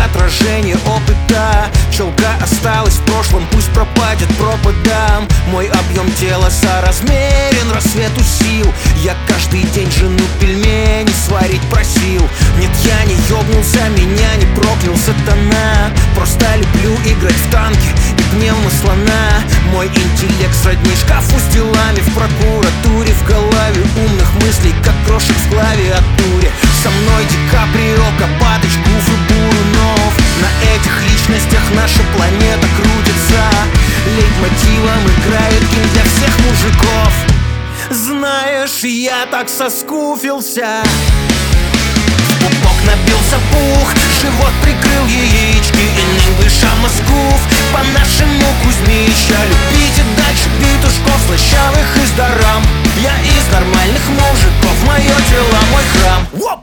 отражение опыта. Челка осталась в прошлом, пусть пропадет пропадам. Мой объем тела соразмерен рассвету сил. Я каждый день жену пельмени сварить просил. Нет, я не ёбнулся, меня не проклял сатана. Просто люблю играть в танки и пневмослона. Мой интеллект сродни шкафу с делами в прокуратуре. В голове умных мыслей, как крошек в клавиатуре. Со мной Ди Каприо, Копатыч, Гуф и Бурунов. На этих личностях наша планета крутится. Лейтмотивом играет гимн для всех мужиков. Знаешь, я так соскуфился. В пупок набился пух, живот прикрыл яички. English Москов, по-нашему Кузьмища. Любите дальше петушков, слащавых из дарам. Я из нормальных мужиков, мое тело, мой храм. Воп!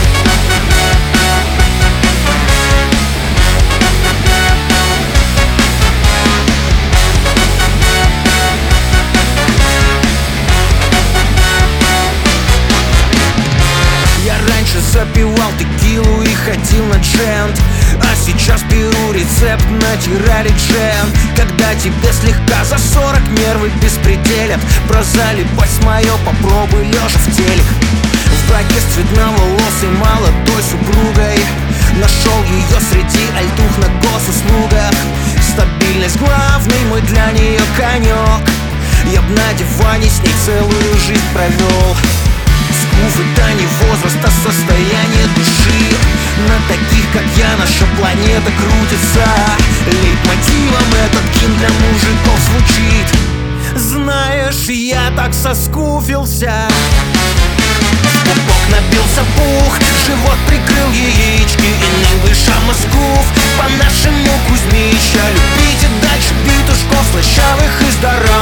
Запивал текилу и ходил на джент. А сейчас беру рецепт на тиралиджен. Когда тебе слегка за 40, нервы беспределят. Прозалипать мое попробуй лежа в телек. В браке с цветноволосой молодой супругой. Нашел ее среди альтух на госуслугах. Стабильность главный мой для нее конек. Я б на диване с ней целую жизнь провел. Скуф — это не возраст, а состояние души. На таких, как я, наша планета крутится. Лейтмотивом этот гимн для мужиков звучит. Знаешь, я так соскуфился. В пупок набился пух, живот прикрыл яички. English Москов, по-нашему Кузьмища. Любите дальше петушков, слащавых из дарам.